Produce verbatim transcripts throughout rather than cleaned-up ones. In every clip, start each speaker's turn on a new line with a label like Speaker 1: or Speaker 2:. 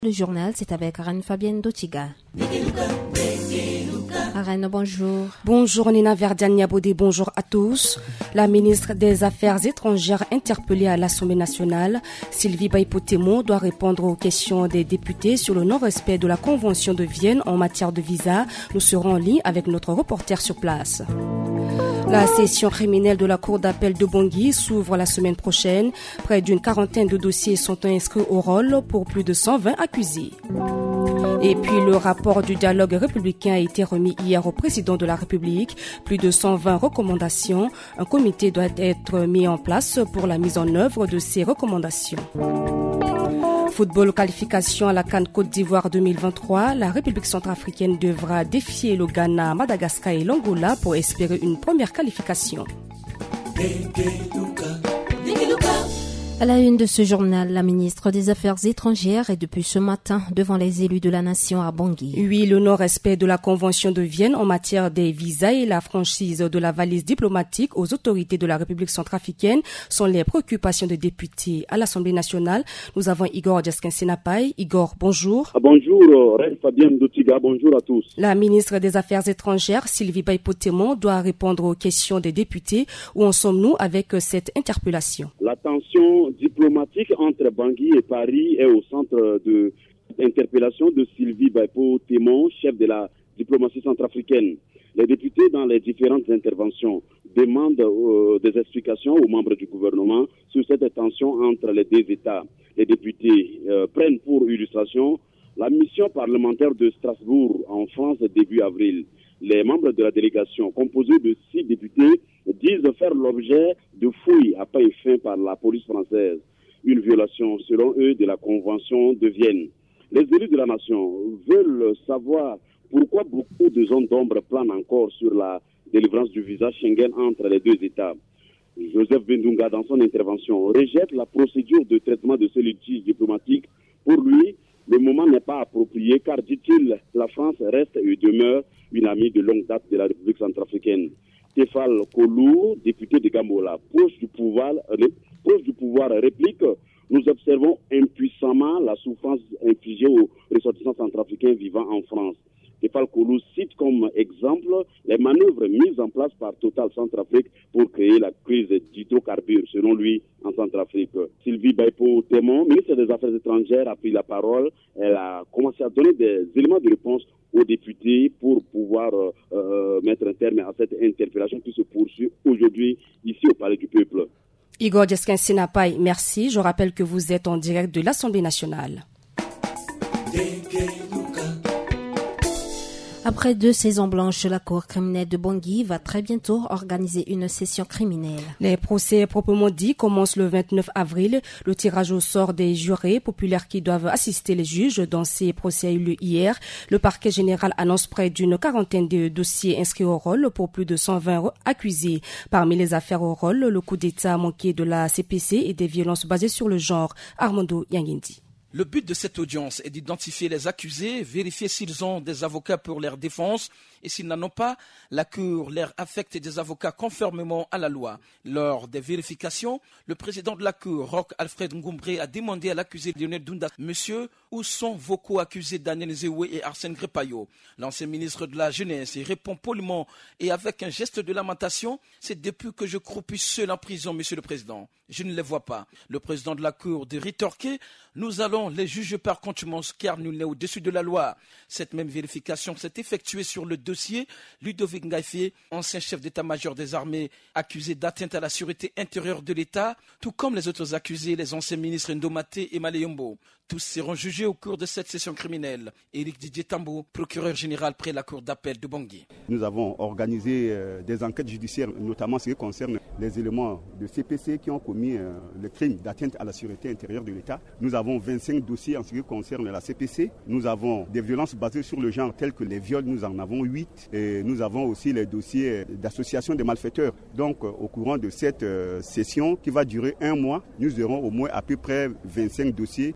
Speaker 1: Le journal, c'est avec Arène Fabienne Dotiga. Arène, bonjour.
Speaker 2: Bonjour Nina Verdiania Bodé, bonjour à tous. La ministre des Affaires étrangères interpellée à l'Assemblée nationale, Sylvie Baïpo-Témo, doit répondre aux questions des députés sur le non-respect de la Convention de Vienne en matière de visa. Nous serons en ligne avec notre reporter sur place. La session criminelle de la Cour d'appel de Bangui s'ouvre la semaine prochaine. Près d'une quarantaine de dossiers sont inscrits au rôle pour plus de cent vingt accusés. Et puis le rapport du dialogue républicain a été remis hier au président de la République. Plus de cent vingt recommandations. Un comité doit être mis en place pour la mise en œuvre de ces recommandations. Football qualification à la CAN Côte d'Ivoire deux mille vingt-trois. La République centrafricaine devra défier le Ghana, Madagascar et l'Angola pour espérer une première qualification.
Speaker 1: À la une de ce journal, la ministre des Affaires étrangères est depuis ce matin devant les élus de la nation à Bangui.
Speaker 2: Oui, le non-respect de la Convention de Vienne en matière des visas et la franchise de la valise diplomatique aux autorités de la République centrafricaine sont les préoccupations des députés à l'Assemblée nationale. Nous avons Igor Djeskin-Senapai. Igor, bonjour.
Speaker 3: Bonjour, Reine Fabienne Dotiga, bonjour à tous.
Speaker 2: La ministre des Affaires étrangères, Sylvie Baïpo-Témo, doit répondre aux questions des députés. Où en sommes-nous avec cette interpellation?
Speaker 3: La tension diplomatique entre Bangui et Paris est au centre de l'interpellation de Sylvie Baïpo-Témo, chef de la diplomatie centrafricaine. Les députés, dans les différentes interventions, demandent euh, des explications aux membres du gouvernement sur cette tension entre les deux États. Les députés euh, prennent pour illustration la mission parlementaire de Strasbourg en France début avril. Les membres de la délégation, composés de six députés, disent faire l'objet de fouilles à pas et fin par la police française. Une violation, selon eux, de la Convention de Vienne. Les élus de la nation veulent savoir pourquoi beaucoup de zones d'ombre planent encore sur la délivrance du visa Schengen entre les deux États. Joseph Bendunga, dans son intervention, rejette la procédure de traitement de ce litige diplomatique. Pour lui, le moment n'est pas approprié car, dit-il, la France reste et demeure une amie de longue date de la République centrafricaine. Tefal Kolou, député de Gambola, proche du pouvoir, proche du pouvoir réplique, nous observons impuissamment la souffrance infligée aux ressortissants centrafricains vivant en France. Tefal Kolou cite comme exemple les manœuvres mises en place par Total Centrafrique pour créer la crise d'hydrocarbures, selon lui, en Centrafrique. Sylvie Baïpo-Témo, ministre des Affaires étrangères, a pris la parole. Elle a commencé à donner des éléments de réponse aux députés pour pouvoir euh, euh, mettre un terme à cette interpellation qui se poursuit aujourd'hui ici au Palais du Peuple.
Speaker 2: Igor Djeskin-Senapai, merci. Je rappelle que vous êtes en direct de l'Assemblée nationale.
Speaker 1: Après deux saisons blanches, la Cour criminelle de Bangui va très bientôt organiser une session criminelle.
Speaker 2: Les procès proprement dits commencent le vingt-neuf avril. Le tirage au sort des jurés populaires qui doivent assister les juges dans ces procès a eu lieu hier. Le parquet général annonce près d'une quarantaine de dossiers inscrits au rôle pour plus de cent vingt accusés. Parmi les affaires au rôle, le coup d'État manqué de la C P C et des violences basées sur le genre. Armando Yanguindi.
Speaker 4: Le but de cette audience est d'identifier les accusés, vérifier s'ils ont des avocats pour leur défense et s'ils n'en ont pas, la Cour leur affecte des avocats conformément à la loi. Lors des vérifications, le président de la Cour, Roch Alfred Ngumbré, a demandé à l'accusé Lionel Dunda, « Monsieur, où sont vos co-accusés Daniel Zéoué et Arsène Grepaillot ?» L'ancien ministre de la Jeunesse répond poliment et avec un geste de lamentation, « C'est depuis que je croupis seul en prison, Monsieur le Président. Je ne les vois pas. » Le président de la Cour de rétorquer, « Nous allons les juger par contumace car nul n'est au-dessus de la loi. » Cette même vérification s'est effectuée sur le dossier Ludovic Ngaïfé, ancien chef d'état-major des armées, accusé d'atteinte à la sûreté intérieure de l'État, tout comme les autres accusés, les anciens ministres Ndomaté et Maleyombo. Tous seront jugés au cours de cette session criminelle. Éric Didier Tambo, procureur général près la Cour d'appel de Bangui.
Speaker 5: Nous avons organisé euh, des enquêtes judiciaires, notamment ce qui concerne les éléments de C P C qui ont commis euh, le crime d'atteinte à la sûreté intérieure de l'État. Nous avons vingt-cinq dossiers en ce qui concerne la C P C. Nous avons des violences basées sur le genre telles que les viols, nous en avons huit. Et nous avons aussi les dossiers d'association des malfaiteurs. Donc, euh, au courant de cette euh, session qui va durer un mois, nous aurons au moins à peu près vingt-cinq dossiers.
Speaker 4: Les jurés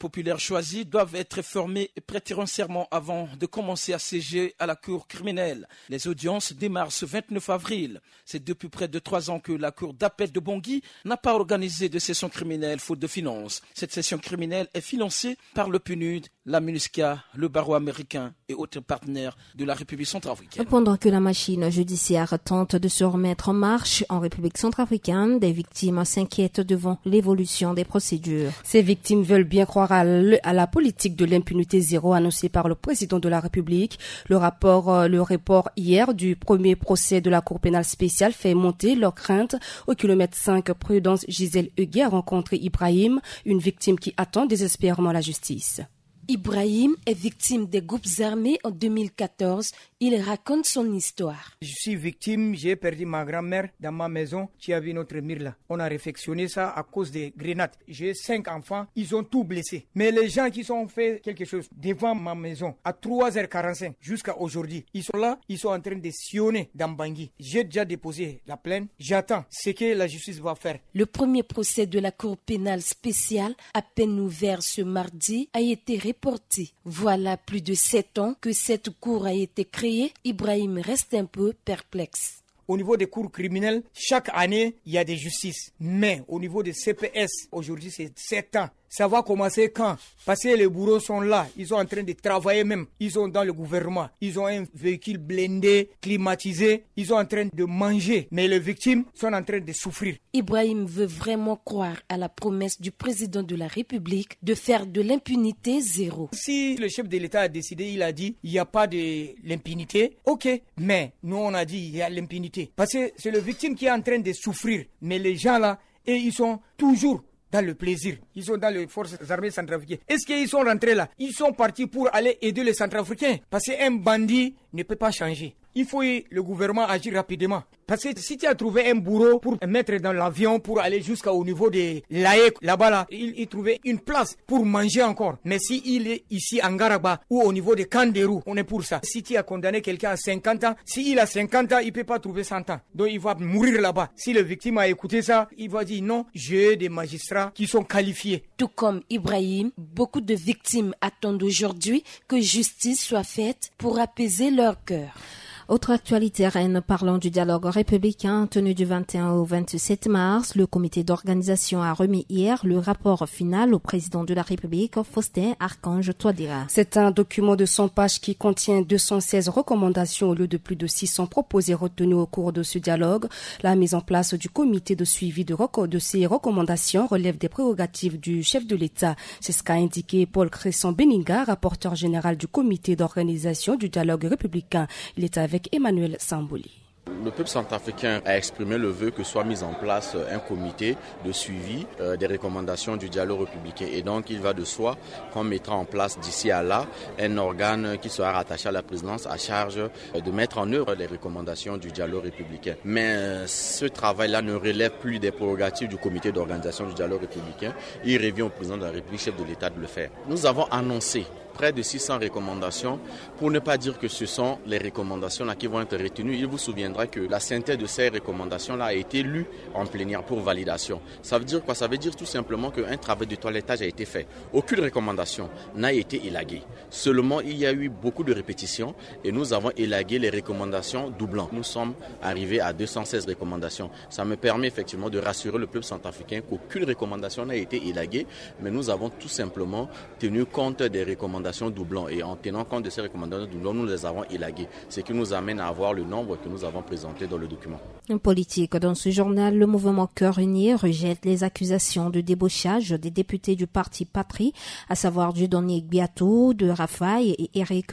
Speaker 4: populaires choisis doivent être formés et prêter un serment avant de commencer à siéger à la cour criminelle. Les audiences démarrent ce vingt-neuf avril. C'est depuis près de trois ans que la cour d'appel de Bangui n'a pas organisé de session criminelle faute de finances. Cette session criminelle est financée par le P N U D, la MINUSCA, le barreau américain et autres partenaires de la République centrafricaine.
Speaker 1: Pendant que la machine judiciaire tente de se remettre en marche en République centrafricaine, des victimes s'inquiètent devant l'évolution des procédures.
Speaker 2: Ces victimes veulent bien croire à, le, à la politique de l'impunité zéro annoncée par le président de la République. Le rapport, le report hier du premier procès de la Cour pénale spéciale fait monter leurs craintes. Au kilomètre cinq, Prudence Gisèle Huguet a rencontré Ibrahim, une victime qui attend désespérément la justice.
Speaker 6: Ibrahim est victime des groupes armés en deux mille quatorze. Il raconte son histoire.
Speaker 7: Je suis victime, j'ai perdu ma grand-mère dans ma maison qui avait notre mur là. On a réfectionné ça à cause des grenades. J'ai cinq enfants, ils ont tout blessé. Mais les gens qui ont fait quelque chose devant ma maison à trois heures quarante-cinq jusqu'à aujourd'hui, ils sont là, ils sont en train de sillonner dans Bangui. J'ai déjà déposé la plainte, j'attends ce que la justice va faire.
Speaker 6: Le premier procès de la Cour pénale spéciale, à peine ouvert ce mardi, a été reporté. Voilà plus de sept ans que cette cour a été créée. Ibrahim reste un peu perplexe.
Speaker 7: Au niveau des cours criminels, chaque année, il y a des justices. Mais au niveau des C P S, aujourd'hui, c'est sept ans. Ça va commencer quand? Parce que les bourreaux sont là, ils sont en train de travailler même. Ils sont dans le gouvernement, ils ont un véhicule blindé, climatisé, ils sont en train de manger. Mais les victimes sont en train de souffrir.
Speaker 6: Ibrahim veut vraiment croire à la promesse du président de la République de faire de l'impunité zéro.
Speaker 7: Si le chef de l'État a décidé, il a dit, il n'y a pas de l'impunité, ok. Mais nous, on a dit, il y a l'impunité. Parce que c'est le victime qui est en train de souffrir. Mais les gens là, et ils sont toujours dans le plaisir. Ils sont dans les forces armées centrafricaines. Est-ce qu'ils sont rentrés là? Ils sont partis pour aller aider les centrafricains. Parce qu'un bandit ne peut pas changer. Il faut que le gouvernement agisse rapidement. Parce que si tu as trouvé un bourreau pour mettre dans l'avion, pour aller jusqu'au niveau de l'A E C, là-bas, là, il, il trouvait une place pour manger encore. Mais si il est ici en Garaba ou au niveau de Kanderou, on est pour ça. Si tu as condamné quelqu'un à cinquante ans, s'il a cinquante ans, il ne peut pas trouver cent ans. Donc il va mourir là-bas. Si le victime a écouté ça, il va dire non, j'ai des magistrats qui sont qualifiés.
Speaker 6: Tout comme Ibrahim, beaucoup de victimes attendent aujourd'hui que justice soit faite pour apaiser leur cœur.
Speaker 1: Autre actualité reine, parlant du dialogue républicain tenu du vingt et un au vingt-sept mars, le comité d'organisation a remis hier le rapport final au président de la République, Faustin Archange Touadéra.
Speaker 2: C'est un document de cent pages qui contient deux cent seize recommandations au lieu de plus de six cents proposées retenues au cours de ce dialogue. La mise en place du comité de suivi de, reco- de ces recommandations relève des prérogatives du chef de l'État. C'est ce qu'a indiqué Paul Cresson-Beninga, rapporteur général du comité d'organisation du dialogue républicain. Il est avec Emmanuel Samboli.
Speaker 8: Le peuple centrafricain a exprimé le vœu que soit mis en place un comité de suivi euh, des recommandations du dialogue républicain. Et donc, il va de soi qu'on mettra en place d'ici à là un organe qui sera rattaché à la présidence à charge de mettre en œuvre les recommandations du dialogue républicain. Mais euh, ce travail-là ne relève plus des prérogatives du comité d'organisation du dialogue républicain. Il revient au président de la République, chef de l'État, de le faire. Nous avons annoncé près de six cents recommandations, pour ne pas dire que ce sont les recommandations là qui vont être retenues. Il vous souviendra que la synthèse de ces recommandations-là a été lue en plénière pour validation. Ça veut dire quoi? Ça veut dire tout simplement qu'un travail de toilettage a été fait. Aucune recommandation n'a été élaguée. Seulement, il y a eu beaucoup de répétitions et nous avons élagué les recommandations doublant. Nous sommes arrivés à deux cent seize recommandations. Ça me permet effectivement de rassurer le peuple centrafricain qu'aucune recommandation n'a été élaguée, mais nous avons tout simplement tenu compte des recommandations doublons et en tenant compte de ces recommandations doublons, nous les avons élaguées, ce qui nous amène à avoir le nombre que nous avons présenté dans le document.
Speaker 1: En politique, dans ce journal, le mouvement Cœur Uni rejette les accusations de débauchage des députés du parti Patrie, à savoir Dieudonné Biatou de Rafaï et Eric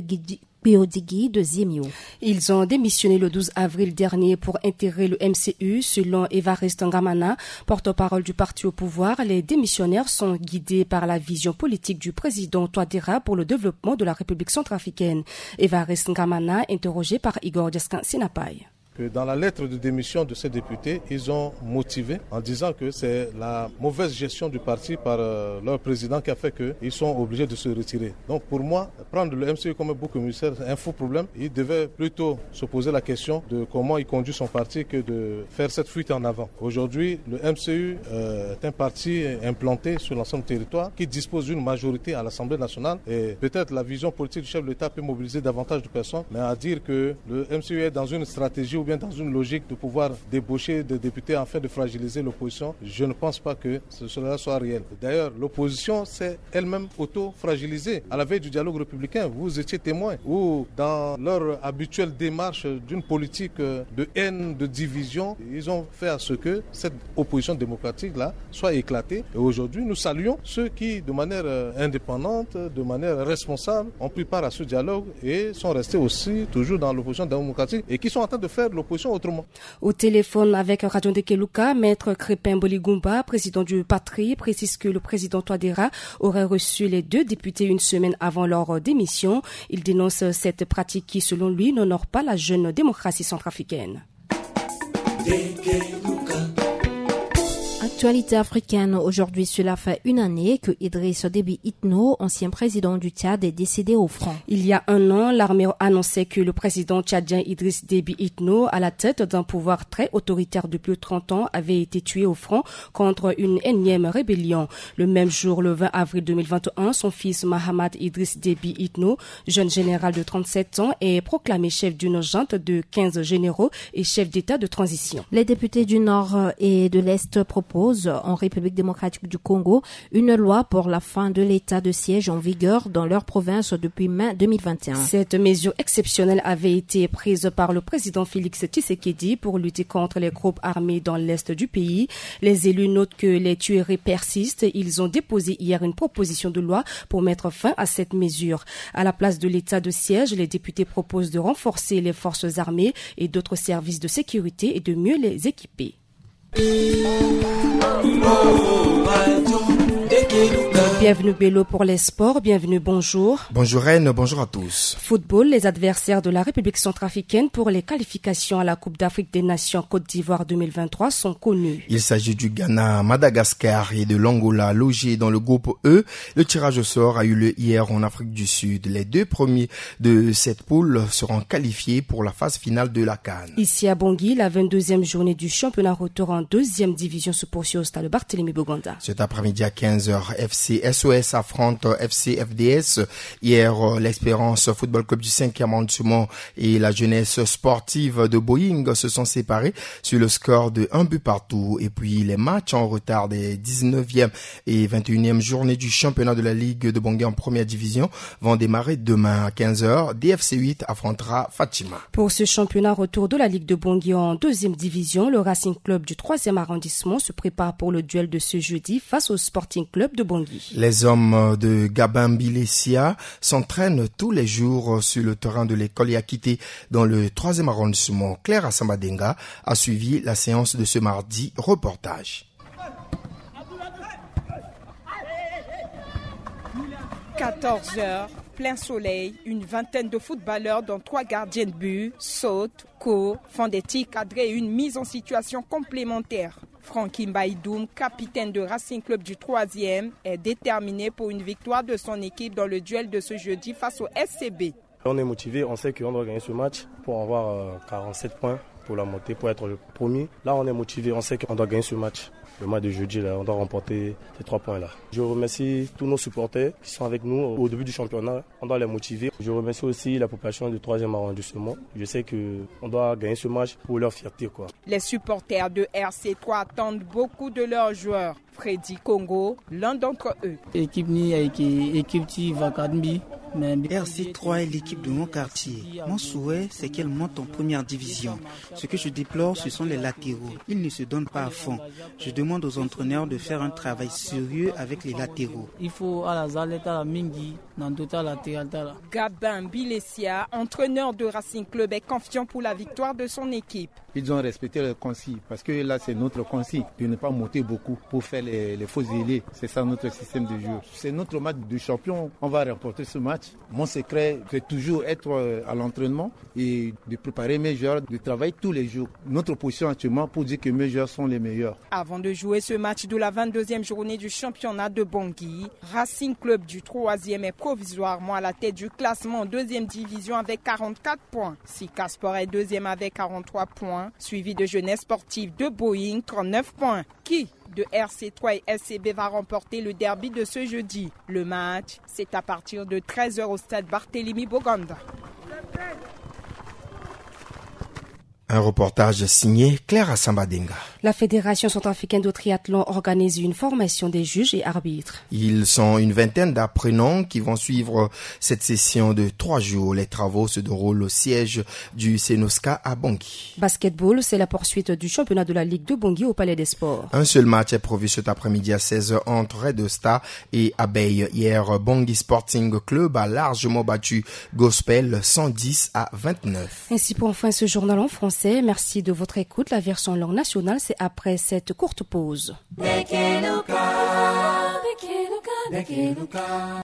Speaker 1: Kouyodigui de Ziemio.
Speaker 2: Ils ont démissionné le douze avril dernier pour intégrer le M C U. Selon Évariste Ngamana, porte-parole du parti au pouvoir, les démissionnaires sont guidés par la vision politique du président Touadéra pour le développement de la République centrafricaine. Évariste Ngamana, interrogé par Igor Descan Sinapai.
Speaker 9: que dans la lettre de démission de ces députés, ils ont motivé en disant que c'est la mauvaise gestion du parti par euh, leur président qui a fait qu'ils sont obligés de se retirer. Donc pour moi, prendre le M C U comme un bouc émissaire, c'est un faux problème. Il devait plutôt se poser la question de comment il conduit son parti que de faire cette fuite en avant. Aujourd'hui, le M C U euh, est un parti implanté sur l'ensemble du territoire qui dispose d'une majorité à l'Assemblée nationale et peut-être la vision politique du chef de l'État peut mobiliser davantage de personnes, mais à dire que le M C U est dans une stratégie ou bien dans une logique de pouvoir débaucher des députés afin de fragiliser l'opposition, je ne pense pas que cela soit réel. D'ailleurs, l'opposition s'est elle-même auto-fragilisée. À la veille du dialogue républicain, vous étiez témoin où dans leur habituelle démarche d'une politique de haine, de division, ils ont fait à ce que cette opposition démocratique-là soit éclatée. Et aujourd'hui, nous saluons ceux qui, de manière indépendante, de manière responsable, ont pris part à ce dialogue et sont restés aussi toujours dans l'opposition démocratique et qui sont en train de faire l'opposition autrement.
Speaker 2: Au téléphone avec Radio Ndekeluka, Maître Crépin Boligumba, président du Patrie, précise que le président Touadéra aurait reçu les deux députés une semaine avant leur démission. Il dénonce cette pratique qui, selon lui, n'honore pas la jeune démocratie centrafricaine.
Speaker 1: Actualité africaine, aujourd'hui cela fait une année que Idriss Déby Itno, ancien président du Tchad, est décédé au front.
Speaker 2: Il y a un an, l'armée annonçait que le président tchadien Idriss Déby Itno, à la tête d'un pouvoir très autoritaire depuis trente ans, avait été tué au front contre une énième rébellion. Le même jour, le vingt avril deux mille vingt et un, son fils Mahamad Idriss Déby Itno, jeune général de trente-sept ans, est proclamé chef d'une junte de quinze généraux et chef d'État de transition.
Speaker 1: Les députés du Nord et de l'Est proposent en République démocratique du Congo une loi pour la fin de l'état de siège en vigueur dans leur province depuis mai deux mille vingt et un.
Speaker 2: Cette mesure exceptionnelle avait été prise par le président Félix Tshisekedi pour lutter contre les groupes armés dans l'Est du pays. Les élus notent que les tueries persistent. Ils ont déposé hier une proposition de loi pour mettre fin à cette mesure. À la place de l'état de siège, les députés proposent de renforcer les forces armées et d'autres services de sécurité et de mieux les équiper. Bienvenue Bello pour les sports, bienvenue, bonjour.
Speaker 10: Bonjour Reine, bonjour à tous.
Speaker 2: Football, les adversaires de la République centrafricaine pour les qualifications à la Coupe d'Afrique des Nations Côte d'Ivoire deux mille vingt-trois sont connus.
Speaker 10: Il s'agit du Ghana, Madagascar et de l'Angola logés dans le groupe E. Le tirage au sort a eu lieu hier en Afrique du Sud. Les deux premiers de cette poule seront qualifiés pour la phase finale de la CAN.
Speaker 2: Ici à Bangui, la vingt-deuxième journée du championnat retour en deuxième division se poursuit au stade Barthélemy Boganda.
Speaker 10: Cet après-midi à quinze heures, F C S O S affronte F C F D S. Hier, l'Espérance Football Club du cinquième arrondissement et la jeunesse sportive de Boeing se sont séparés sur le score de un but partout. Et puis, les matchs en retard des dix-neuvième et vingt et unième journées du championnat de la Ligue de Bangui en première division vont démarrer demain à quinze heures. D F C huit affrontera Fatima.
Speaker 2: Pour ce championnat retour de la Ligue de Bangui en deuxième division, le Racing Club du troisième arrondissement se prépare pour le duel de ce jeudi face au Sporting Club de Bangui.
Speaker 10: Les hommes de Gabin Bilesia s'entraînent tous les jours sur le terrain de l'école Yakité dans le troisième arrondissement. Claire Assamadenga a suivi la séance de ce mardi. Reportage.
Speaker 11: quatorze heures, plein soleil, une vingtaine de footballeurs dont trois gardiens de but sautent, courent, font des tirs cadrés et une mise en situation complémentaire. Francky Mbaïdoum, capitaine de Racing Club du troisième, est déterminé pour une victoire de son équipe dans le duel de ce jeudi face au S C B.
Speaker 12: On est motivé, on sait qu'on doit gagner ce match pour avoir quarante-sept points pour la montée, pour être le premier. Là, on est motivé, on sait qu'on doit gagner ce match. Le match de jeudi, là, on doit remporter ces trois points-là. Je remercie tous nos supporters qui sont avec nous au début du championnat. On doit les motiver. Je remercie aussi la population du troisième arrondissement. Je sais qu'on doit gagner ce match pour leur fierté, quoi.
Speaker 11: Les supporters de R C trois attendent beaucoup de leurs joueurs. Freddy Congo, l'un d'entre eux.
Speaker 13: R C trois est l'équipe de mon quartier. Mon souhait, c'est qu'elle monte en première division. Ce que je déplore, ce sont les latéraux. Ils ne se donnent pas à fond. Je demande aux entraîneurs de faire un travail sérieux avec les latéraux.
Speaker 11: Gabin Bilesia, entraîneur de Racing Club, est confiant pour la victoire de son équipe.
Speaker 14: ils ont respecté le consigne parce que là c'est notre consigne de ne pas monter beaucoup pour faire les, les faux ailiers. C'est ça notre système de jeu. C'est notre match de champion. On va remporter ce match. Mon secret, c'est toujours être à l'entraînement et de préparer mes joueurs, de travailler tous les jours. Notre position actuellement pour dire que mes joueurs sont les meilleurs.
Speaker 11: Avant de jouer ce match de la vingt-deuxième journée du championnat de Bangui, Racing Club du troisième est provisoirement à la tête du classement en deuxième division avec quarante-quatre points. Sika Sport est deuxième avec quarante-trois points, suivi de Jeunesse Sportive de Boeing, trente-neuf points. Qui de R C trois et S C B va remporter le derby de ce jeudi? Le match, c'est à partir de treize heures au stade Barthélemy Boganda.
Speaker 10: Un reportage signé Claire Sambadenga.
Speaker 2: La Fédération centrafricaine de triathlon organise une formation des juges et arbitres.
Speaker 10: Ils sont une vingtaine d'apprenants qui vont suivre cette session de trois jours. Les travaux se déroulent au siège du Senosca à Bangui.
Speaker 2: Basketball, c'est la poursuite du championnat de la Ligue de Bangui au Palais des Sports.
Speaker 10: Un seul match est prévu cet après-midi à seize heures entre Red Star et Abeille. Hier, Bangui Sporting Club a largement battu Gospel cent dix à vingt-neuf.
Speaker 2: Ainsi pour enfin ce journal en français. Merci de votre écoute. La version langue nationale, c'est après cette courte pause.